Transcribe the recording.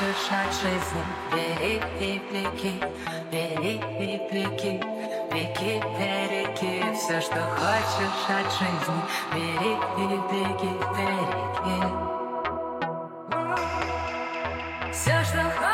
хочешь от жизни, бери и беги, бери и беги, беги, береги. Все, что хочешь от жизни, бери и беги, береги. Все, что хочешь.